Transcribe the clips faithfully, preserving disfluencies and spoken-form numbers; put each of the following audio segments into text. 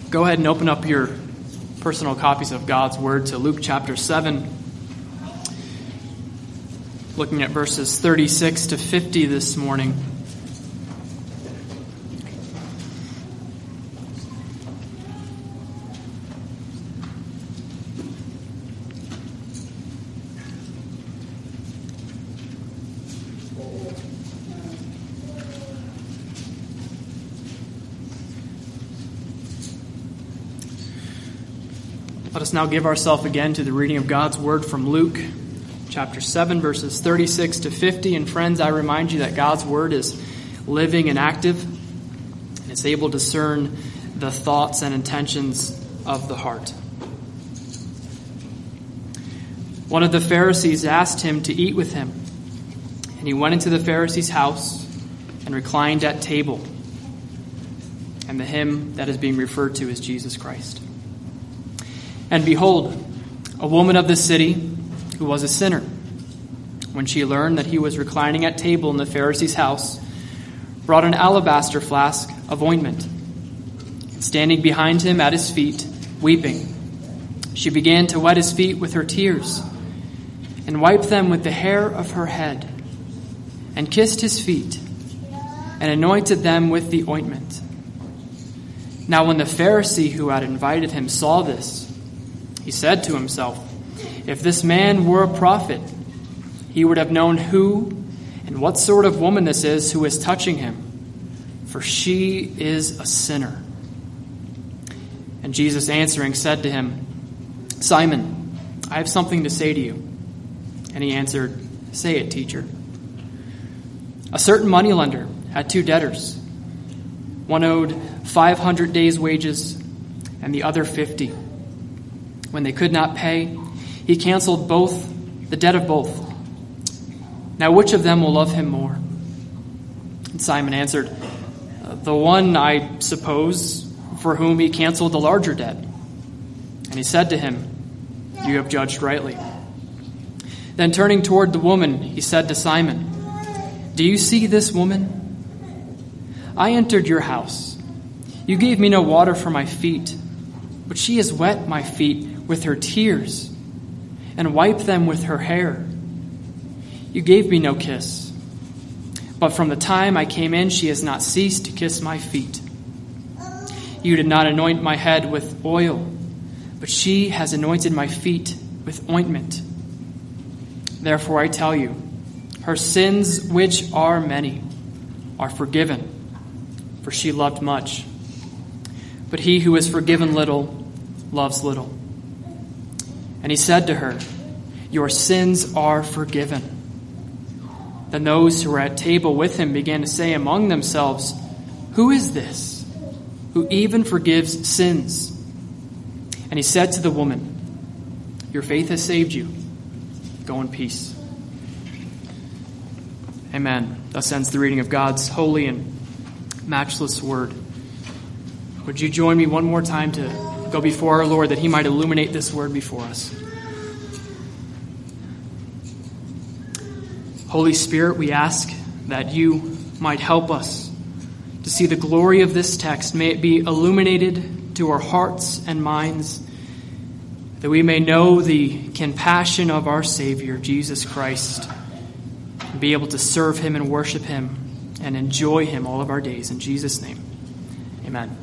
Go ahead and open up your personal copies of God's Word to Luke chapter seven. Looking at verses thirty-six to fifty this morning. Let us now give ourselves again to the reading of God's Word from Luke chapter seven, verses thirty-six to fifty. And friends, I remind you that God's Word is living and active, and it's able to discern the thoughts and intentions of the heart. One of the Pharisees asked him to eat with him, and he went into the Pharisee's house and reclined at table. And the him that is being referred to is Jesus Christ. And behold, a woman of the city who was a sinner, when she learned that he was reclining at table in the Pharisee's house, brought an alabaster flask of ointment. And standing behind him at his feet, weeping, she began to wet his feet with her tears, and wiped them with the hair of her head, and kissed his feet, and anointed them with the ointment. Now when the Pharisee who had invited him saw this, he said to himself, if this man were a prophet, he would have known who and what sort of woman this is who is touching him, for she is a sinner. And Jesus answering said to him, Simon, I have something to say to you. And he answered, say it, teacher. A certain moneylender had two debtors. One owed five hundred days' wages, and the other fifty. When they could not pay, he canceled both, the debt of both. Now which of them will love him more? And Simon answered, the one, I suppose, for whom he canceled the larger debt. And he said to him, you have judged rightly. Then turning toward the woman, he said to Simon, do you see this woman? I entered your house. You gave me no water for my feet, but she has wet my feet with her tears, and wiped them with her hair. You gave me no kiss, but from the time I came in, she has not ceased to kiss my feet. You did not anoint my head with oil, but she has anointed my feet with ointment. Therefore I tell you, her sins, which are many, are forgiven, for she loved much. But he who is forgiven little loves little. And he said to her, your sins are forgiven. Then those who were at table with him began to say among themselves, who is this who even forgives sins? And he said to the woman, your faith has saved you. Go in peace. Amen. Thus ends the reading of God's holy and matchless word. Would you join me one more time to go before our Lord that he might illuminate this word before us? Holy Spirit, we ask that you might help us to see the glory of this text. May it be illuminated to our hearts and minds, that we may know the compassion of our Savior, Jesus Christ, and be able to serve him and worship him and enjoy him all of our days. In Jesus' name, amen.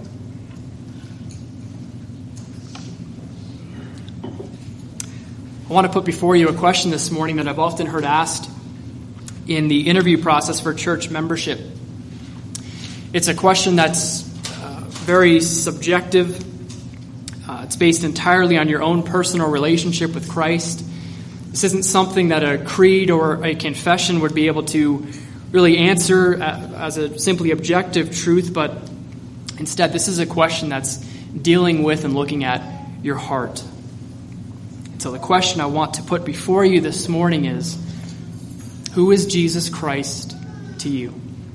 I want to put before you a question this morning that I've often heard asked in the interview process for church membership. It's a question that's uh, very subjective. Uh, it's based entirely on your own personal relationship with Christ. This isn't something that a creed or a confession would be able to really answer as a simply objective truth, but instead this is a question that's dealing with and looking at your heart. So the question I want to put before you this morning is, who is Jesus Christ to you?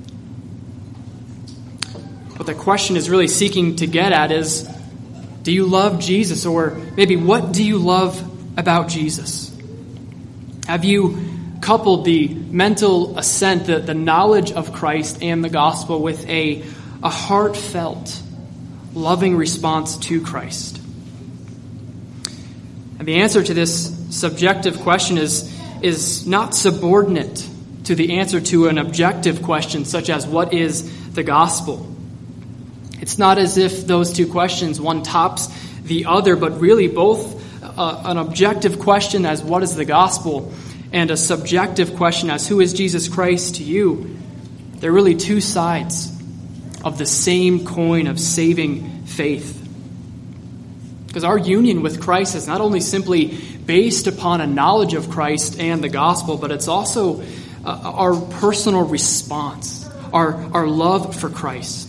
What the question is really seeking to get at is, do you love Jesus? Or maybe, what do you love about Jesus? Have you coupled the mental assent, the, the knowledge of Christ and the gospel with a, a heartfelt loving response to Christ? And the answer to this subjective question is, is not subordinate to the answer to an objective question, such as what is the gospel? It's not as if those two questions, one tops the other, but really both uh, an objective question as what is the gospel and a subjective question as who is Jesus Christ to you. They're really two sides of the same coin of saving faith. Because our union with Christ is not only simply based upon a knowledge of Christ and the gospel, but it's also uh, our personal response, our, our love for Christ.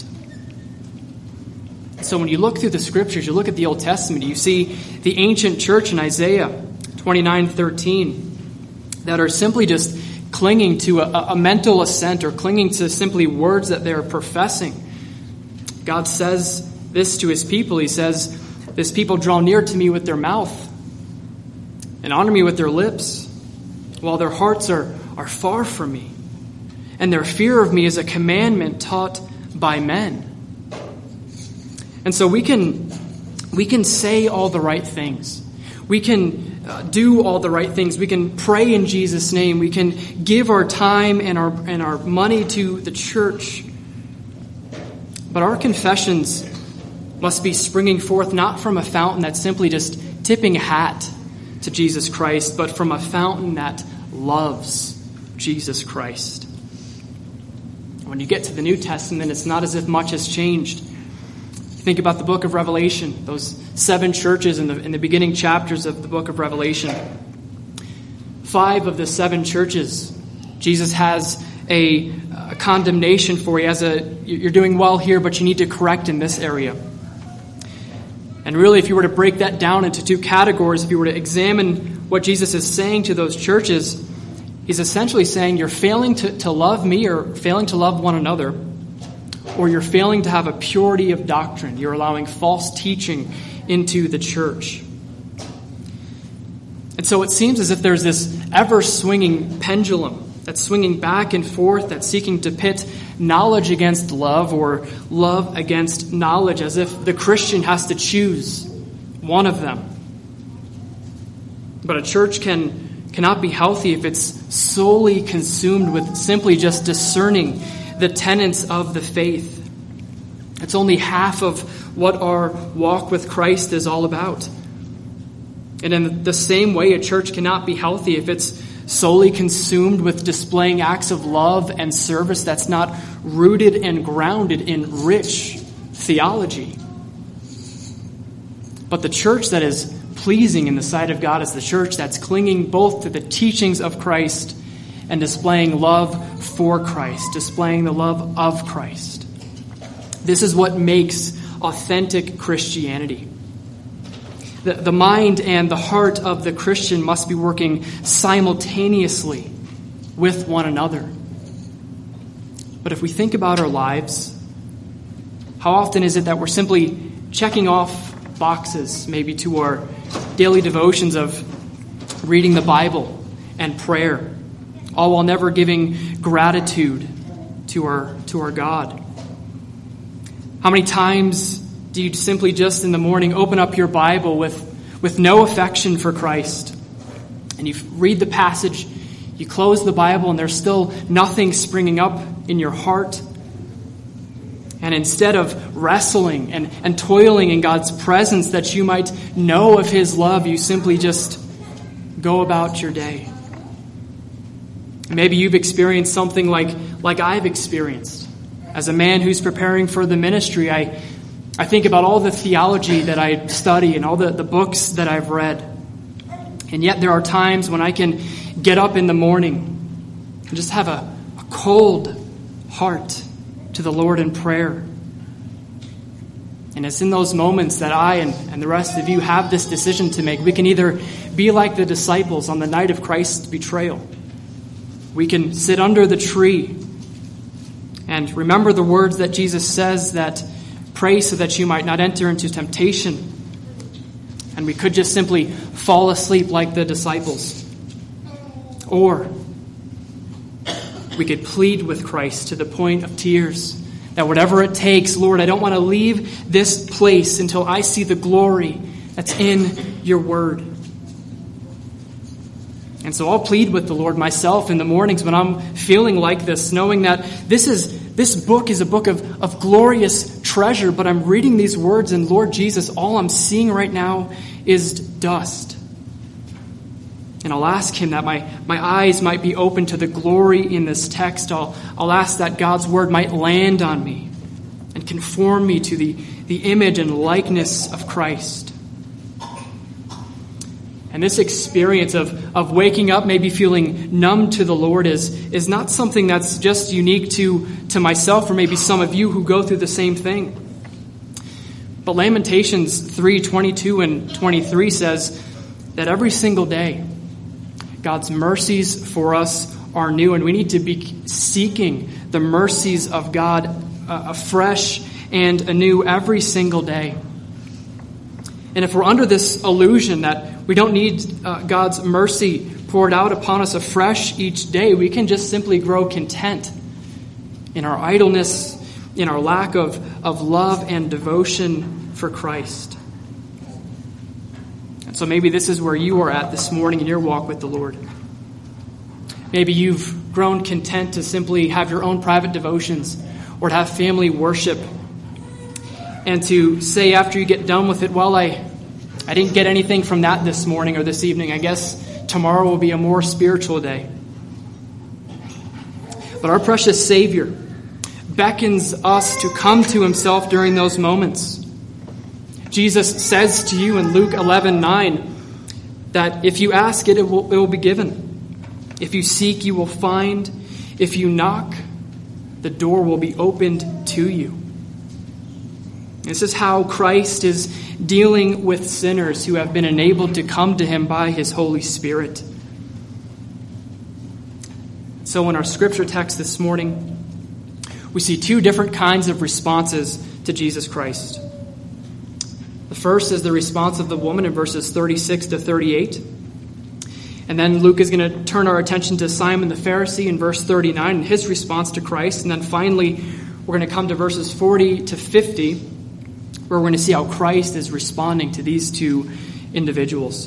So when you look through the scriptures, you look at the Old Testament, you see the ancient church in Isaiah twenty-nine thirteen that are simply just clinging to a, a mental assent or clinging to simply words that they're professing. God says this to his people. He says, "This people draw near to me with their mouth and honor me with their lips, while their hearts are, are far from me, and their fear of me is a commandment taught by men." And so we can we can say all the right things. We can uh, do all the right things. We can pray in Jesus' name. We can give our time and our and our money to the church. But our confessions must be springing forth not from a fountain that's simply just tipping a hat to Jesus Christ, but from a fountain that loves Jesus Christ. When you get to the New Testament, it's not as if much has changed. Think about the book of Revelation, those seven churches in the in the beginning chapters of the book of Revelation. Five of the seven churches, Jesus has a, a condemnation for. He has a, you're doing well here, but you need to correct in this area. And really, if you were to break that down into two categories, if you were to examine what Jesus is saying to those churches, he's essentially saying you're failing to, to love me or failing to love one another, or you're failing to have a purity of doctrine. You're allowing false teaching into the church. And so it seems as if there's this ever-swinging pendulum that's swinging back and forth, that's seeking to pit knowledge against love or love against knowledge, as if the Christian has to choose one of them. But a church can cannot be healthy if it's solely consumed with simply just discerning the tenets of the faith. It's only half of what our walk with Christ is all about. And in the same way, a church cannot be healthy if it's solely consumed with displaying acts of love and service that's not rooted and grounded in rich theology. But the church that is pleasing in the sight of God is the church that's clinging both to the teachings of Christ and displaying love for Christ, displaying the love of Christ. This is what makes authentic Christianity. The, the mind and the heart of the Christian must be working simultaneously with one another. But if we think about our lives, how often is it that we're simply checking off boxes, maybe to our daily devotions of reading the Bible and prayer, all while never giving gratitude to our to our God? How many times do you simply just in the morning open up your Bible with, with no affection for Christ? And you read the passage, you close the Bible, and there's still nothing springing up in your heart. And instead of wrestling and, and toiling in God's presence that you might know of his love, you simply just go about your day. Maybe you've experienced something like, like I've experienced. As a man who's preparing for the ministry, I, I think about all the theology that I study and all the, the books that I've read. And yet there are times when I can get up in the morning and just have a, a cold heart to the Lord in prayer. And it's in those moments that I and, and the rest of you have this decision to make. We can either be like the disciples on the night of Christ's betrayal. We can sit under the tree and remember the words that Jesus says, that pray so that you might not enter into temptation. And we could just simply fall asleep like the disciples. Or we could plead with Christ to the point of tears, That whatever it takes, Lord, I don't want to leave this place until I see the glory that's in your word. And so I'll plead with the Lord myself in the mornings when I'm feeling like this, knowing that this is this book is a book of, of glorious treasure, but I'm reading these words, and Lord Jesus, all I'm seeing right now is dust. And I'll ask him that my, my eyes might be open to the glory in this text. I'll, I'll ask that God's word might land on me and conform me to the, the image and likeness of Christ. And this experience of, of waking up, maybe feeling numb to the Lord, is, is not something that's just unique to, to myself or maybe some of you who go through the same thing. But Lamentations three twenty-two and twenty-three says that every single day, God's mercies for us are new, and we need to be seeking the mercies of God uh, afresh and anew every single day. And if we're under this illusion that we don't need uh, God's mercy poured out upon us afresh each day, we can just simply grow content in our idleness, in our lack of, of love and devotion for Christ. And so maybe this is where you are at this morning in your walk with the Lord. Maybe you've grown content to simply have your own private devotions or to have family worship, and to say after you get done with it, well, I, I didn't get anything from that this morning or this evening. I guess tomorrow will be a more spiritual day. But our precious Savior beckons us to come to himself during those moments. Jesus says to you in Luke eleven nine that if you ask it, it will, it will be given. If you seek, you will find. If you knock, the door will be opened to you. This is how Christ is dealing with sinners who have been enabled to come to him by his Holy Spirit. So in our scripture text this morning, we see two different kinds of responses to Jesus Christ. The first is the response of the woman in verses thirty-six to thirty-eight. And then Luke is going to turn our attention to Simon the Pharisee in verse thirty-nine and his response to Christ. And then finally, we're going to come to verses forty to fifty, where we're going to see how Christ is responding to these two individuals.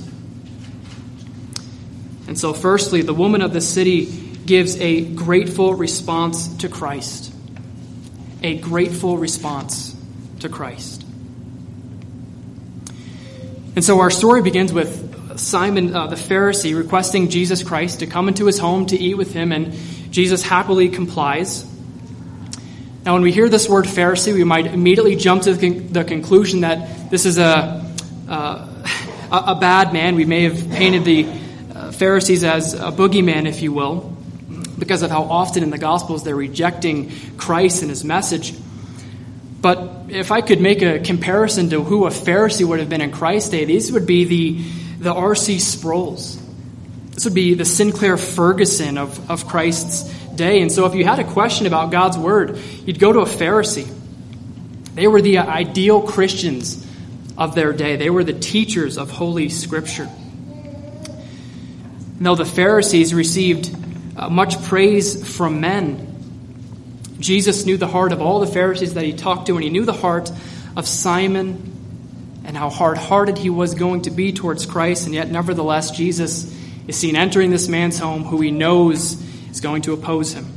And so firstly, the woman of the city gives a grateful response to Christ. A grateful response to Christ. And so our story begins with Simon uh, the Pharisee requesting Jesus Christ to come into his home to eat with him, and Jesus happily complies. Now, when we hear this word Pharisee, we might immediately jump to the, con- the conclusion that this is a, uh, a bad man. We may have painted the uh, Pharisees as a boogeyman, if you will, because of how often in the Gospels they're rejecting Christ and his message. But if I could make a comparison to who a Pharisee would have been in Christ's day, these would be the, the R C Sproul's. This would be the Sinclair Ferguson of, of Christ's day. And so if you had a question about God's word, you'd go to a Pharisee. They were the ideal Christians of their day. They were the teachers of Holy Scripture. Though the Pharisees received uh, much praise from men, Jesus knew the heart of all the Pharisees that he talked to, and he knew the heart of Simon and how hard-hearted he was going to be towards Christ. And yet, nevertheless, Jesus is seen entering this man's home who he knows is going to oppose him.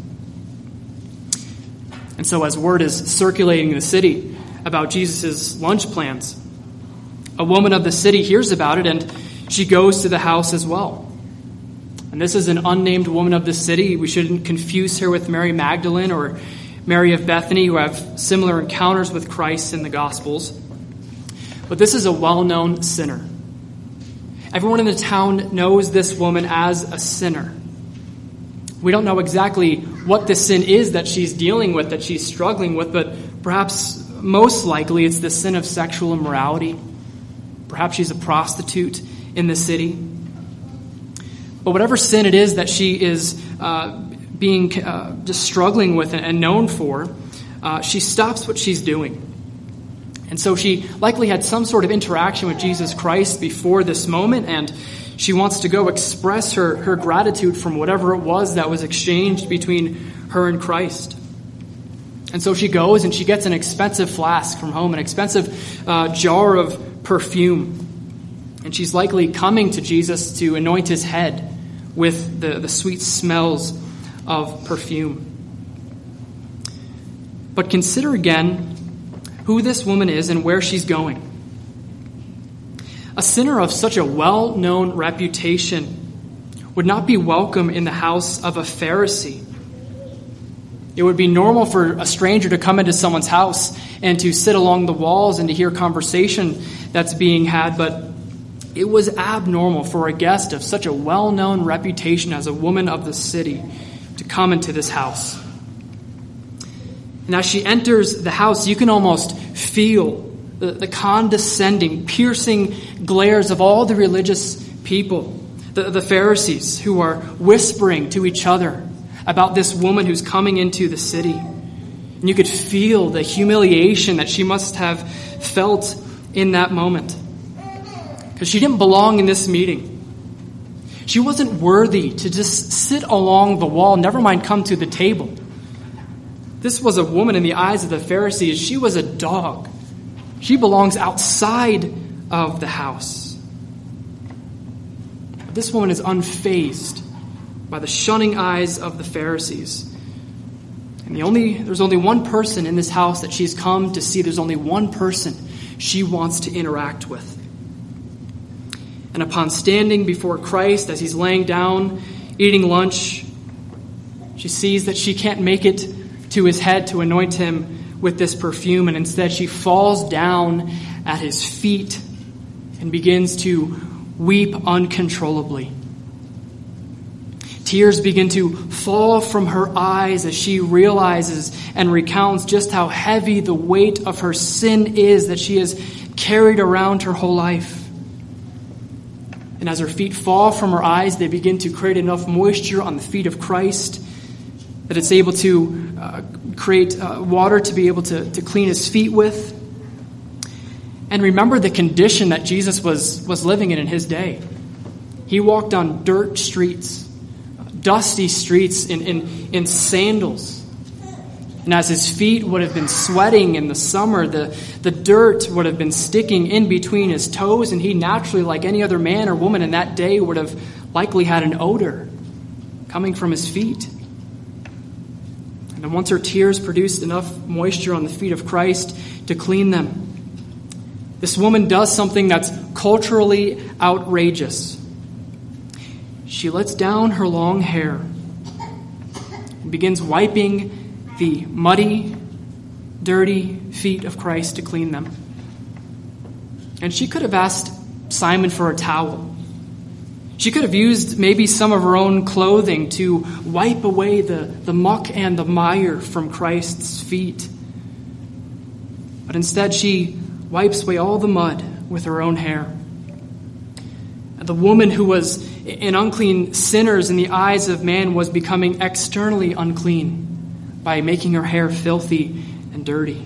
And so as word is circulating in the city about Jesus' lunch plans, a woman of the city hears about it, and she goes to the house as well. And this is an unnamed woman of the city. We shouldn't confuse her with Mary Magdalene or Mary of Bethany, who have similar encounters with Christ in the Gospels. But this is a well-known sinner. Everyone in the town knows this woman as a sinner. We don't know exactly what the sin is that she's dealing with, that she's struggling with, but perhaps most likely it's the sin of sexual immorality. Perhaps she's a prostitute in the city. But whatever sin it is that she is uh, being uh, just struggling with and known for, uh, she stops what she's doing. And so she likely had some sort of interaction with Jesus Christ before this moment, and she wants to go express her, her gratitude from whatever it was that was exchanged between her and Christ. And so she goes and she gets an expensive flask from home, an expensive uh, jar of perfume. And she's likely coming to Jesus to anoint his head with the, the sweet smells of perfume. But consider again who this woman is and where she's going. A sinner of such a well-known reputation would not be welcome in the house of a Pharisee. It would be normal for a stranger to come into someone's house and to sit along the walls and to hear conversation that's being had, but it was abnormal for a guest of such a well-known reputation as a woman of the city to come into this house. And as she enters the house, you can almost feel the, the condescending, piercing glares of all the religious people, the, the Pharisees, who are whispering to each other about this woman who's coming into the city. And you could feel the humiliation that she must have felt in that moment. Because she didn't belong in this meeting. She wasn't worthy to just sit along the wall, never mind come to the table. This was a woman in the eyes of the Pharisees. She was a dog. She belongs outside of the house. This woman is unfazed by the shunning eyes of the Pharisees. And the only there's only one person in this house that she's come to see. There's only one person she wants to interact with. And upon standing before Christ as he's laying down, eating lunch, she sees that she can't make it to his head to anoint him with this perfume, and instead she falls down at his feet and begins to weep uncontrollably. Tears begin to fall from her eyes as she realizes and recounts just how heavy the weight of her sin is that she has carried around her whole life. And as her feet fall from her eyes, they begin to create enough moisture on the feet of Christ that it's able to uh, create uh, water to be able to, to clean his feet with. And remember the condition that Jesus was, was living in in his day. He walked on dirt streets, dusty streets in, in, in sandals. And as his feet would have been sweating in the summer, the, the dirt would have been sticking in between his toes, and he naturally, like any other man or woman in that day, would have likely had an odor coming from his feet. And then once her tears produced enough moisture on the feet of Christ to clean them, this woman does something that's culturally outrageous. She lets down her long hair and begins wiping the muddy, dirty feet of Christ to clean them. And she could have asked Simon for a towel. She could have used maybe some of her own clothing to wipe away the, the muck and the mire from Christ's feet. But instead she wipes away all the mud with her own hair. And the woman who was an unclean sinner in the eyes of man was becoming externally unclean by making her hair filthy and dirty.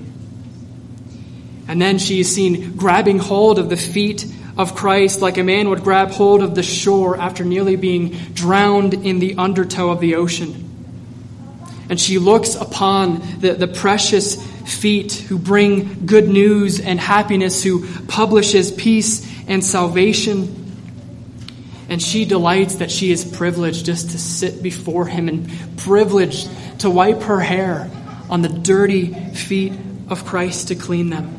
And then she is seen grabbing hold of the feet of Christ like a man would grab hold of the shore after nearly being drowned in the undertow of the ocean. And she looks upon the, the precious feet who bring good news and happiness, who publishes peace and salvation. And she delights that she is privileged just to sit before him and privileged to wipe her hair on the dirty feet of Christ to clean them.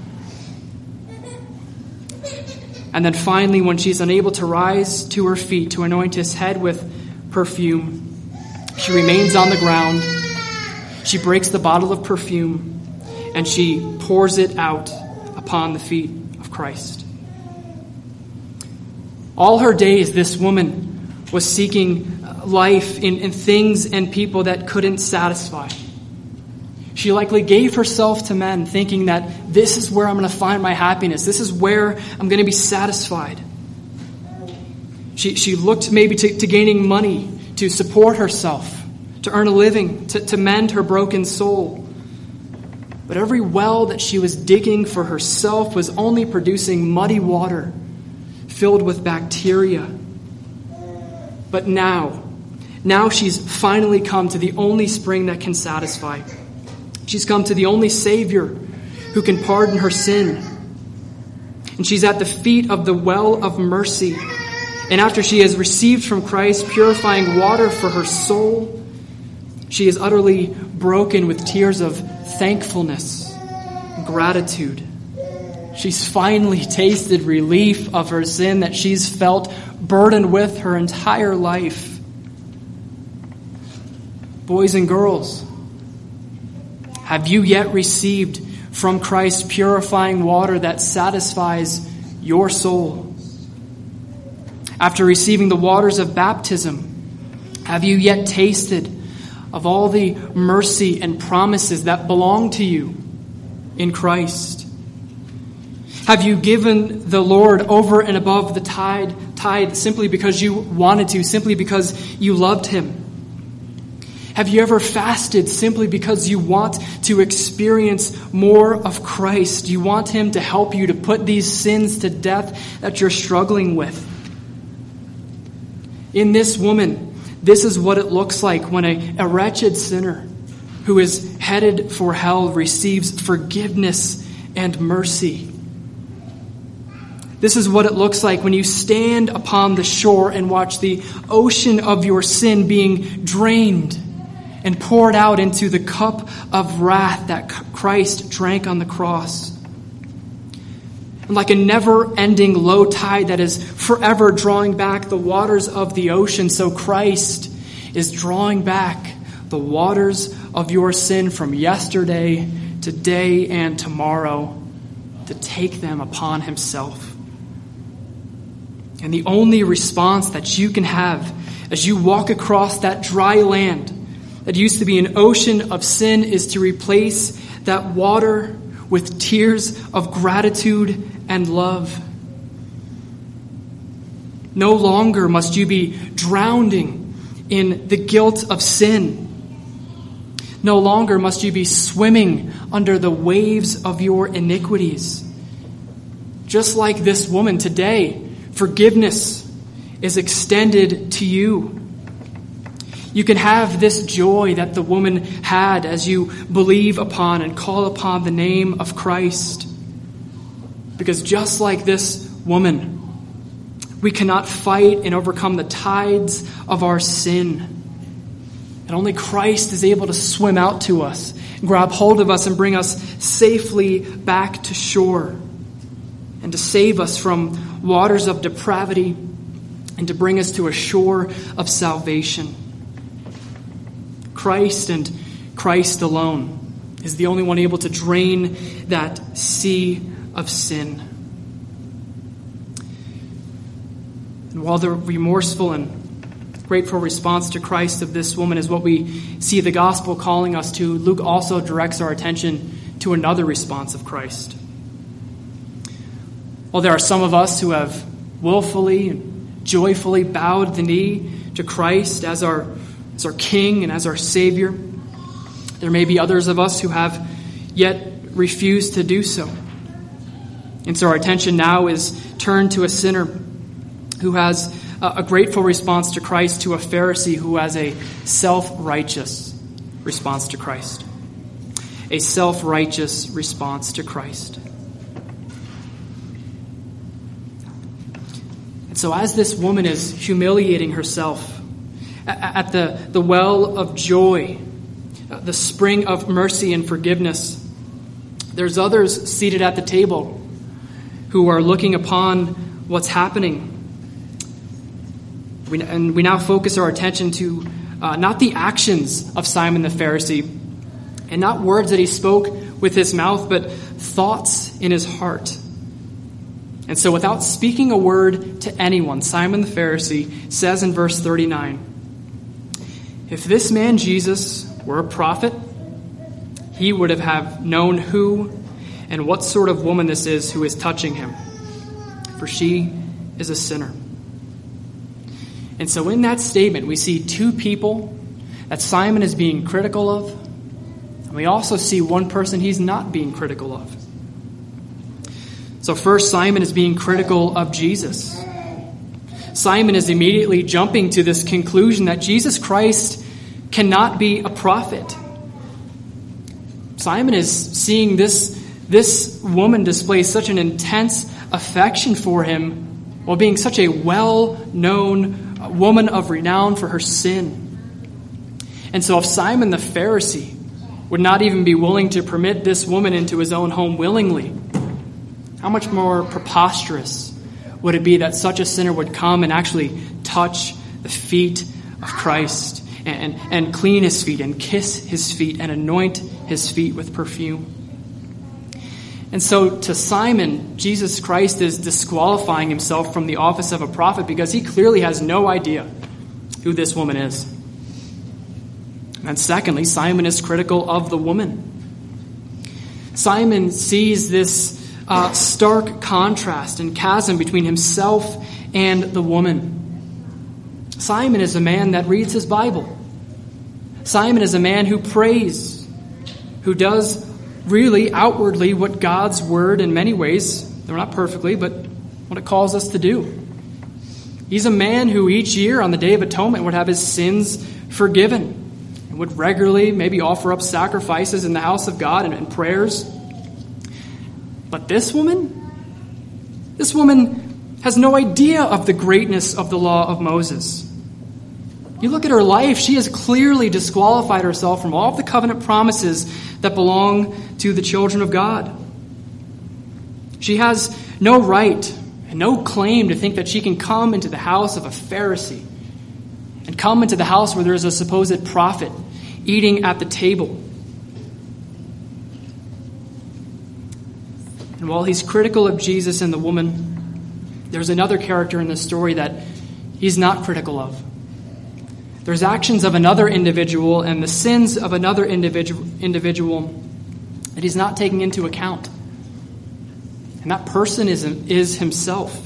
And then finally, when she's unable to rise to her feet to anoint his head with perfume, she remains on the ground. She breaks the bottle of perfume and she pours it out upon the feet of Christ. All her days, this woman was seeking life in, in things and people that couldn't satisfy. She likely gave herself to men, thinking that this is where I'm going to find my happiness. This is where I'm going to be satisfied. She, she looked maybe to, to gaining money to support herself, to earn a living, to, to mend her broken soul. But every well that she was digging for herself was only producing muddy water filled with bacteria. But now, now she's finally come to the only spring that can satisfy. She's come to the only Savior who can pardon her sin. And she's at the feet of the well of mercy. And after she has received from Christ purifying water for her soul, she is utterly broken with tears of thankfulness and gratitude. She's finally tasted relief of her sin that she's felt burdened with her entire life. Boys and girls, have you yet received from Christ purifying water that satisfies your soul? After receiving the waters of baptism, have you yet tasted of all the mercy and promises that belong to you in Christ? Have you given the Lord over and above the tide, tide simply because you wanted to, simply because you loved him? Have you ever fasted simply because you want to experience more of Christ? You want him to help you to put these sins to death that you're struggling with? In this woman, this is what it looks like when a, a wretched sinner who is headed for hell receives forgiveness and mercy. This is what it looks like when you stand upon the shore and watch the ocean of your sin being drained and poured out into the cup of wrath that Christ drank on the cross. And like a never-ending low tide that is forever drawing back the waters of the ocean, so Christ is drawing back the waters of your sin from yesterday, today, and tomorrow to take them upon himself. And the only response that you can have as you walk across that dry land that used to be an ocean of sin is to replace that water with tears of gratitude and love. No longer must you be drowning in the guilt of sin. No longer must you be swimming under the waves of your iniquities. Just like this woman today, forgiveness is extended to you. You can have this joy that the woman had as you believe upon and call upon the name of Christ. Because just like this woman, we cannot fight and overcome the tides of our sin. And only Christ is able to swim out to us, grab hold of us, and bring us safely back to shore, and to save us from waters of depravity, and to bring us to a shore of salvation. Christ and Christ alone is the only one able to drain that sea of sin. And while the remorseful and grateful response to Christ of this woman is what we see the gospel calling us to, Luke also directs our attention to another response of Christ. While there are some of us who have willfully and joyfully bowed the knee to Christ as our as our King and as our Savior, there may be others of us who have yet refused to do so. And so our attention now is turned to a sinner who has a grateful response to Christ, to a Pharisee who has a self-righteous response to Christ. A self-righteous response to Christ. And so as this woman is humiliating herself at the, the well of joy, the spring of mercy and forgiveness, there's others seated at the table who are looking upon what's happening. We, and we now focus our attention to uh, not the actions of Simon the Pharisee, and not words that he spoke with his mouth, but thoughts in his heart. And so without speaking a word to anyone, Simon the Pharisee says in verse thirty-nine, "If this man Jesus were a prophet, he would have, have known who and what sort of woman this is who is touching him, for she is a sinner." And so in that statement, we see two people that Simon is being critical of, and we also see one person he's not being critical of. So first, Simon is being critical of Jesus. Simon is immediately jumping to this conclusion that Jesus Christ cannot be a prophet. Simon is seeing this, this woman display such an intense affection for him while being such a well-known woman of renown for her sin. And so if Simon the Pharisee would not even be willing to permit this woman into his own home willingly, how much more preposterous would it be that such a sinner would come and actually touch the feet of Christ and, and, and clean his feet and kiss his feet and anoint his feet with perfume? And so to Simon, Jesus Christ is disqualifying himself from the office of a prophet because he clearly has no idea who this woman is. And secondly, Simon is critical of the woman. Simon sees this uh, stark contrast and chasm between himself and the woman. Simon is a man that reads his Bible. Simon is a man who prays, who does really outwardly what God's word in many ways, they're not perfectly, but what it calls us to do. He's a man who each year on the Day of Atonement would have his sins forgiven and would regularly maybe offer up sacrifices in the house of God and, and prayers. But this woman, this woman has no idea of the greatness of the law of Moses. You look at her life, she has clearly disqualified herself from all of the covenant promises that belong to the children of God. She has no right and no claim to think that she can come into the house of a Pharisee and come into the house where there is a supposed prophet eating at the table. And while he's critical of Jesus and the woman, there's another character in the story that he's not critical of. There's actions of another individual and the sins of another individual individual that he's not taking into account. And that person is, is himself.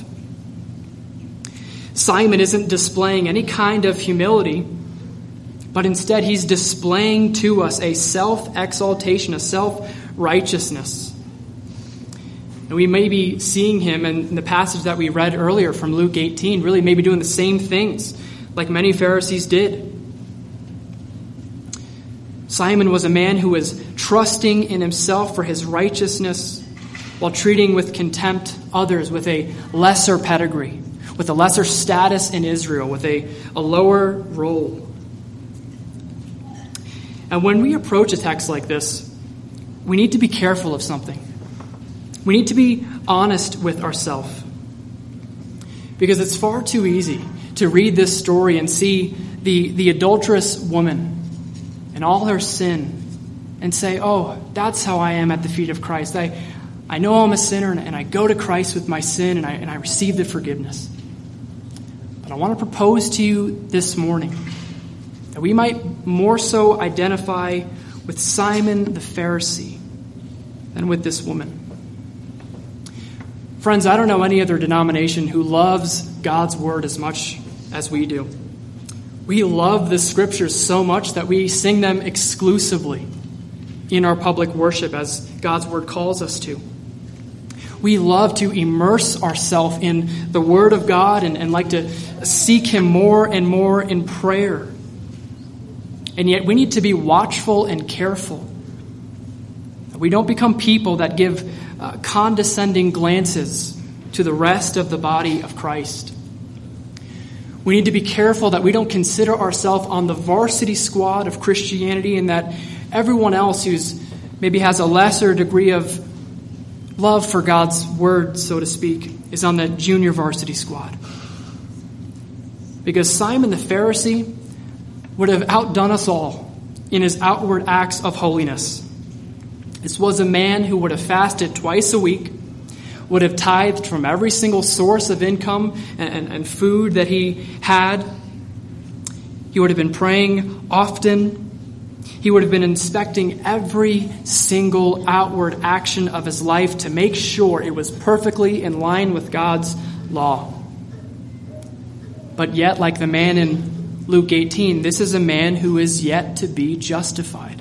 Simon isn't displaying any kind of humility, but instead he's displaying to us a self-exaltation, a self-righteousness. And we may be seeing him in the passage that we read earlier from Luke eighteen, really maybe doing the same things like many Pharisees did. Simon was a man who was trusting in himself for his righteousness while treating with contempt others with a lesser pedigree, with a lesser status in Israel, with a, a lower role. And when we approach a text like this, we need to be careful of something. We need to be honest with ourselves. Because it's far too easy to read this story and see the, the adulterous woman and all her sin and say, oh, that's how I am at the feet of Christ. I, I know I'm a sinner and, and I go to Christ with my sin and I, and I receive the forgiveness. But I want to propose to you this morning that we might more so identify with Simon the Pharisee than with this woman. Friends, I don't know any other denomination who loves God's word as much as we do. We love the scriptures so much that we sing them exclusively in our public worship as God's word calls us to. We love to immerse ourselves in the word of God and, and like to seek him more and more in prayer. And yet we need to be watchful and careful. We don't become people that give uh, condescending glances to the rest of the body of Christ. We need to be careful that we don't consider ourselves on the varsity squad of Christianity and that everyone else who's maybe has a lesser degree of love for God's word, so to speak, is on the junior varsity squad. Because Simon the Pharisee would have outdone us all in his outward acts of holiness. This was a man who would have fasted twice a week, would have tithed from every single source of income and, and, and food that he had. He would have been praying often. He would have been inspecting every single outward action of his life to make sure it was perfectly in line with God's law. But yet, like the man in Luke eighteen, this is a man who is yet to be justified.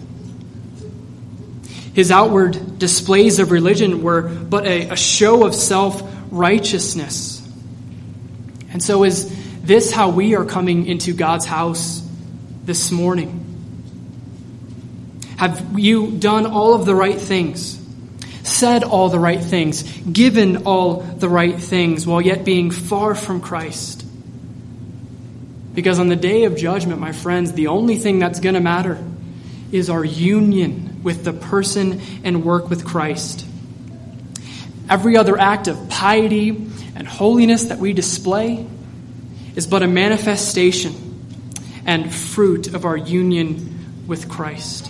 His outward displays of religion were but a, a show of self-righteousness. And so is this how we are coming into God's house this morning? Have you done all of the right things, said all the right things, given all the right things, while yet being far from Christ? Because on the day of judgment, my friends, the only thing that's going to matter is our union with the person and work with Christ. Every other act of piety and holiness that we display is but a manifestation and fruit of our union with Christ.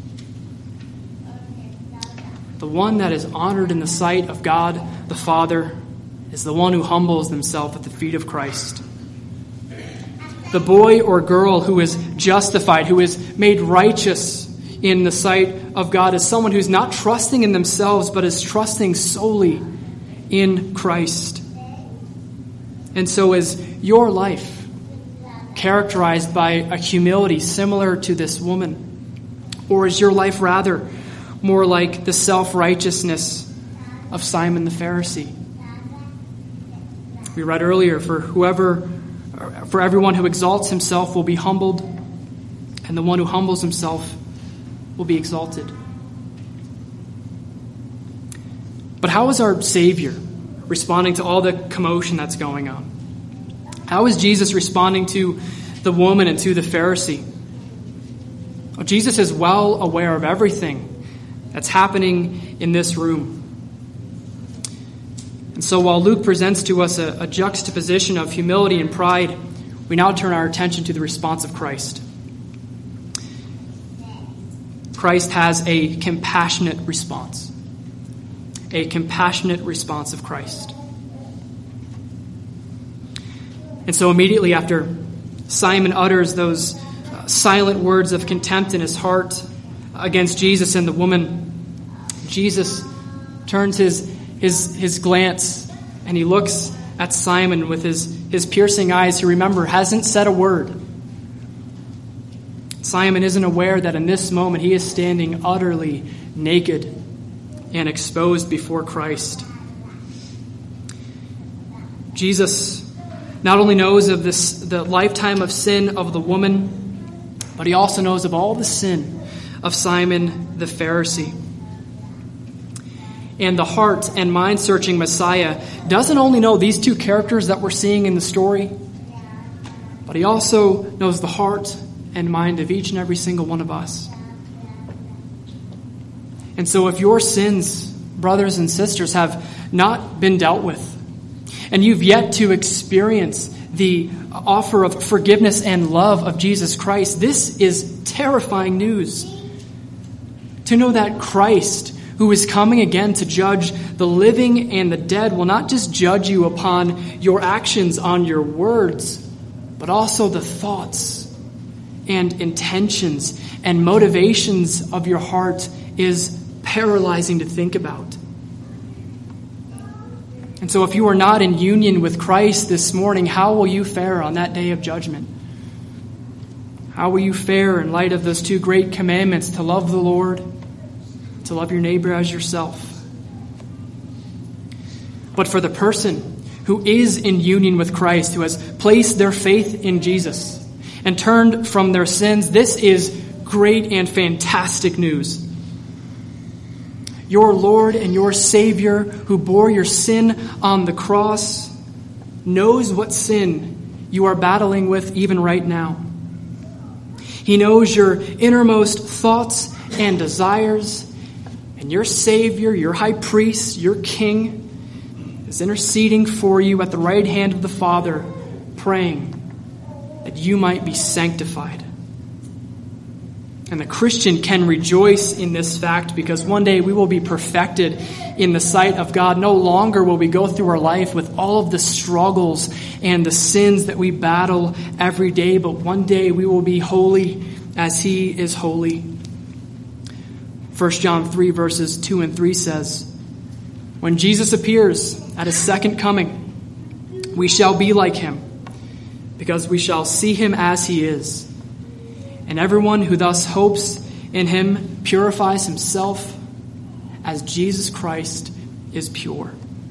The one that is honored in the sight of God the Father is the one who humbles himself at the feet of Christ. The boy or girl who is justified, who is made righteous in the sight of God, is someone who's not trusting in themselves, but is trusting solely in Christ. And so is your life characterized by a humility similar to this woman? Or is your life rather more like the self-righteousness of Simon the Pharisee? We read earlier, for whoever, for everyone who exalts himself will be humbled, and the one who humbles himself will be exalted. But how is our Savior responding to all the commotion that's going on? How is Jesus responding to the woman and to the Pharisee? Well, Jesus is well aware of everything that's happening in this room. And so while Luke presents to us a, a juxtaposition of humility and pride, we now turn our attention to the response of Christ. Christ has a compassionate response. A compassionate response of Christ. And so immediately after Simon utters those uh, silent words of contempt in his heart against Jesus and the woman, Jesus turns his his his glance and he looks at Simon with his, his piercing eyes, who, remember, hasn't said a word. Simon isn't aware that in this moment he is standing utterly naked and exposed before Christ. Jesus not only knows of this the lifetime of sin of the woman, but he also knows of all the sin of Simon the Pharisee. And the heart and mind-searching Messiah doesn't only know these two characters that we're seeing in the story, but he also knows the heart and mind of each and every single one of us. And so if your sins, brothers and sisters, have not been dealt with, and you've yet to experience the offer of forgiveness and love of Jesus Christ, this is terrifying news. To know that Christ, who is coming again to judge the living and the dead, will not just judge you upon your actions, on your words, but also the thoughts and intentions and motivations of your heart, is paralyzing to think about. And so if you are not in union with Christ this morning, how will you fare on that day of judgment? How will you fare in light of those two great commandments, to love the Lord, to love your neighbor as yourself? But for the person who is in union with Christ, who has placed their faith in Jesus and turned from their sins, this is great and fantastic news. Your Lord and your Savior, who bore your sin on the cross, knows what sin you are battling with even right now. He knows your innermost thoughts and desires, and your Savior, your High Priest, your King, is interceding for you at the right hand of the Father, praying that you might be sanctified. And the Christian can rejoice in this fact, because one day we will be perfected in the sight of God. No longer will we go through our life with all of the struggles and the sins that we battle every day, but one day we will be holy as He is holy. First John three verses two and three says, when Jesus appears at His second coming, we shall be like Him, because we shall see Him as He is. And everyone who thus hopes in Him purifies himself as Jesus Christ is pure.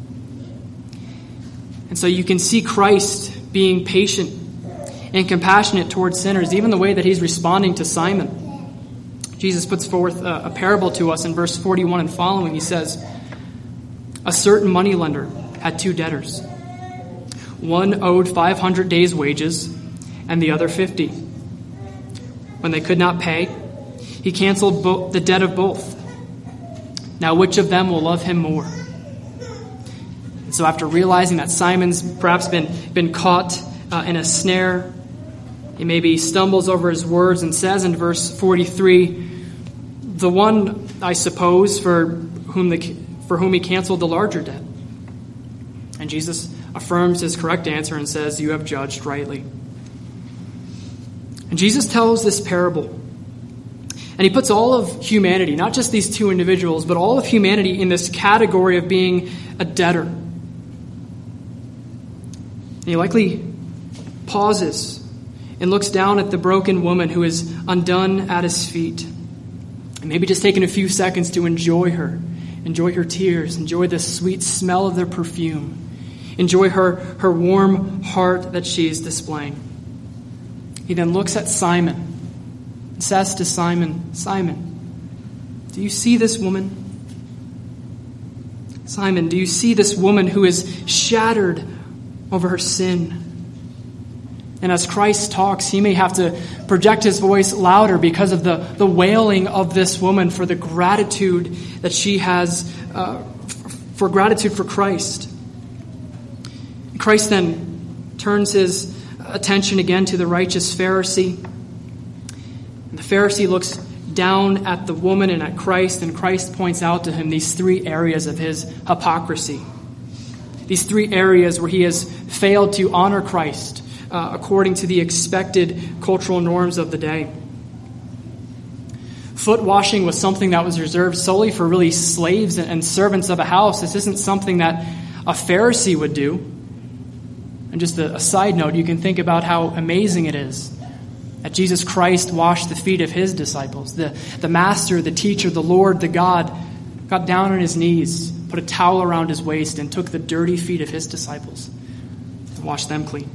And so you can see Christ being patient and compassionate towards sinners, even the way that He's responding to Simon. Jesus puts forth a, a parable to us in verse forty-one and following. He says, a certain moneylender had two debtors. One owed five hundred days' wages and the other fifty. When they could not pay, he canceled bo- the debt of both. Now which of them will love him more? And so after realizing that Simon's perhaps been, been caught uh, in a snare, he maybe stumbles over his words and says in verse forty-three, the one, I suppose, for whom the for whom he canceled the larger debt. And Jesus affirms his correct answer and says, you have judged rightly. And Jesus tells this parable. And he puts all of humanity, not just these two individuals, but all of humanity in this category of being a debtor. And he likely pauses and looks down at the broken woman who is undone at his feet. And maybe just taking a few seconds to enjoy her, enjoy her tears, enjoy the sweet smell of their perfume, enjoy her, her warm heart that she is displaying. He then looks at Simon and says to Simon, Simon, do you see this woman? Simon, do you see this woman who is shattered over her sin? And as Christ talks, he may have to project his voice louder because of the, the wailing of this woman for the gratitude that she has, uh, for gratitude for Christ. Christ then turns his attention again to the righteous Pharisee. And the Pharisee looks down at the woman and at Christ, and Christ points out to him these three areas of his hypocrisy. These three areas where he has failed to honor Christ Uh, according to the expected cultural norms of the day. Foot washing was something that was reserved solely for really slaves and servants of a house. This isn't something that a Pharisee would do. And just a, a side note, you can think about how amazing it is that Jesus Christ washed the feet of his disciples. The, the master, the teacher, the Lord, the God, got down on his knees, put a towel around his waist, and took the dirty feet of his disciples and washed them clean.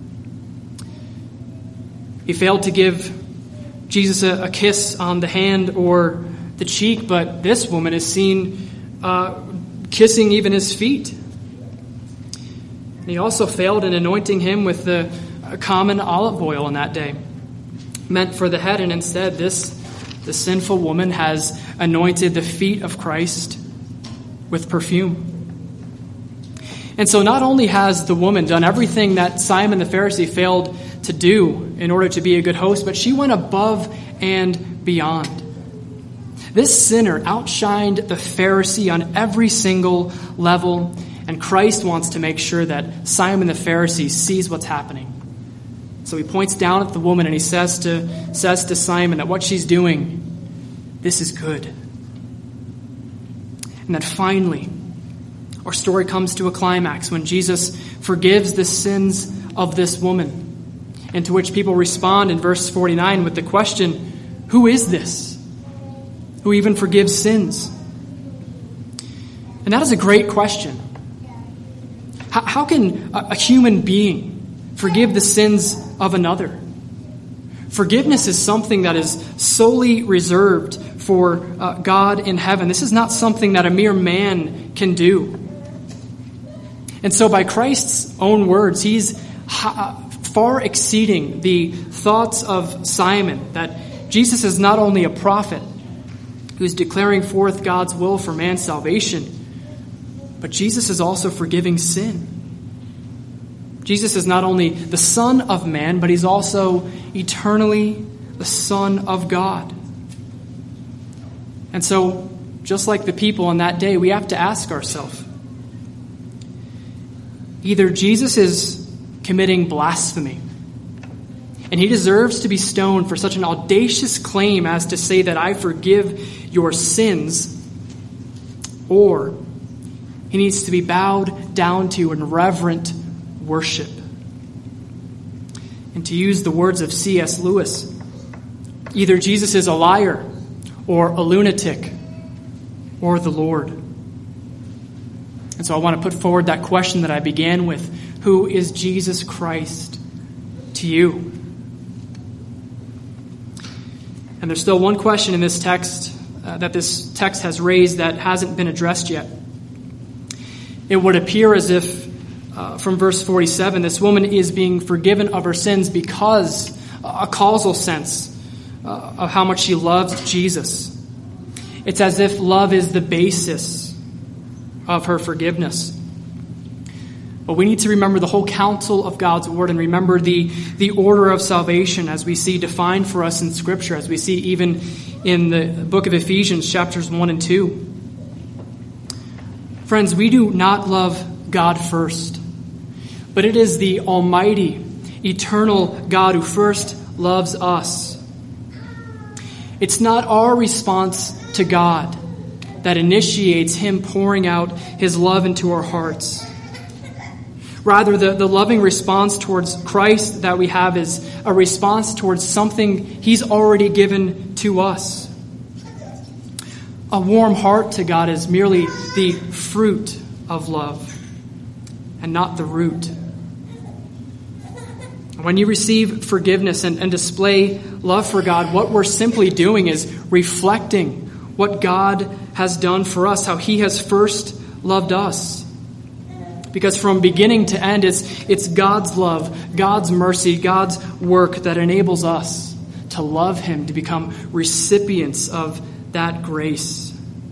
He failed to give Jesus a, a kiss on the hand or the cheek, but this woman is seen uh, kissing even his feet. And he also failed in anointing him with the uh, common olive oil in that day, meant for the head, and instead this the sinful woman has anointed the feet of Christ with perfume. And so not only has the woman done everything that Simon the Pharisee failed to do in order to be a good host, but she went above and beyond. This sinner outshined the Pharisee on every single level, and Christ wants to make sure that Simon the Pharisee sees what's happening. So he points down at the woman and he says to, says to Simon that what she's doing, this is good. And then finally, our story comes to a climax when Jesus forgives the sins of this woman. And to which people respond in verse forty-nine with the question, who is this who even forgives sins? And that is a great question. How, how can a, a human being forgive the sins of another? Forgiveness is something that is solely reserved for uh, God in heaven. This is not something that a mere man can do. And so by Christ's own words, he's ha- far exceeding the thoughts of Simon, that Jesus is not only a prophet who's declaring forth God's will for man's salvation, but Jesus is also forgiving sin. Jesus is not only the Son of Man, but he's also eternally the Son of God. And so, just like the people on that day, we have to ask ourselves, either Jesus is committing blasphemy, and he deserves to be stoned for such an audacious claim as to say that I forgive your sins, or he needs to be bowed down to in reverent worship. And to use the words of C S Lewis, either Jesus is a liar or a lunatic or the Lord. And so I want to put forward that question that I began with. Who is Jesus Christ to you? And And there's still one question in this text uh, that this text has raised that hasn't been addressed yet. It would appear as if, uh, from verse forty-seven, this woman is being forgiven of her sins because a causal sense uh, of how much she loves Jesus. It's as if love is the basis of her forgiveness. But we need to remember the whole counsel of God's word and remember the, the order of salvation as we see defined for us in Scripture, as we see even in the book of Ephesians, chapters one and two. Friends, we do not love God first, but it is the almighty, eternal God who first loves us. It's not our response to God that initiates Him pouring out His love into our hearts. Rather, the, the loving response towards Christ that we have is a response towards something He's already given to us. A warm heart to God is merely the fruit of love and not the root. When you receive forgiveness and, and display love for God, what we're simply doing is reflecting what God has done for us, how He has first loved us. Because from beginning to end, it's, it's God's love, God's mercy, God's work that enables us to love Him, to become recipients of that grace.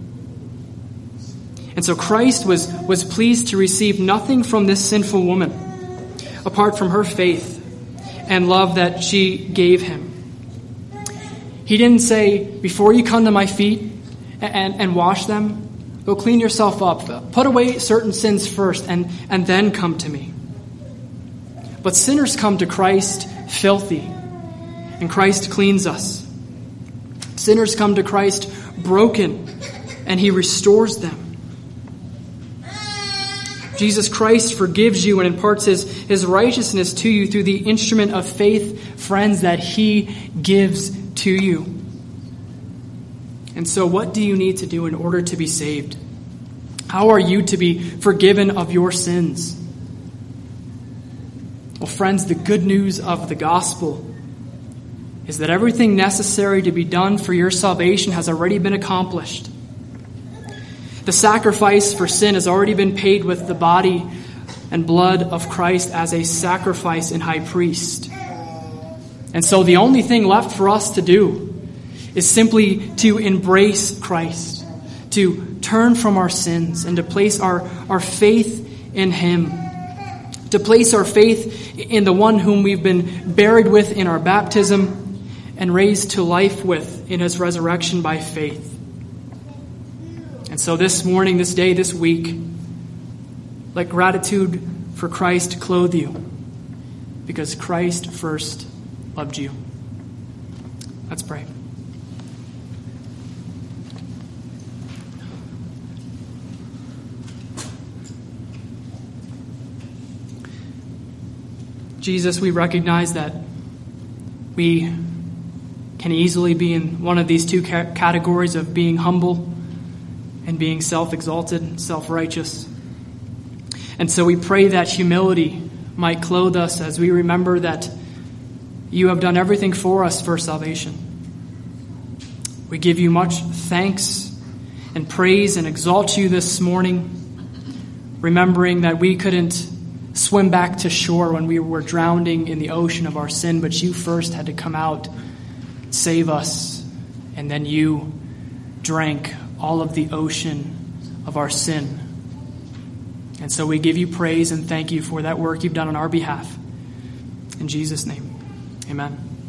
And so Christ was, was pleased to receive nothing from this sinful woman apart from her faith and love that she gave Him. He didn't say, before you come to my feet and, and wash them, go clean yourself up. Put away certain sins first and, and then come to me. But sinners come to Christ filthy, and Christ cleans us. Sinners come to Christ broken, and He restores them. Jesus Christ forgives you and imparts his, his righteousness to you through the instrument of faith, friends, that He gives to you. And so what do you need to do in order to be saved? How are you to be forgiven of your sins? Well, friends, the good news of the gospel is that everything necessary to be done for your salvation has already been accomplished. The sacrifice for sin has already been paid with the body and blood of Christ as a sacrifice and high priest. And so the only thing left for us to do is simply to embrace Christ, to turn from our sins and to place our, our faith in Him, to place our faith in the one whom we've been buried with in our baptism and raised to life with in His resurrection by faith. And so this morning, this day, this week, let gratitude for Christ clothe you, because Christ first loved you. Let's pray. Jesus, we recognize that we can easily be in one of these two ca- categories of being humble and being self-exalted, self-righteous. And so we pray that humility might clothe us as we remember that You have done everything for us for salvation. We give You much thanks and praise and exalt You this morning, remembering that we couldn't swim back to shore when we were drowning in the ocean of our sin, but You first had to come out, save us, and then You drank all of the ocean of our sin. And so we give You praise and thank You for that work You've done on our behalf. In Jesus' name, amen.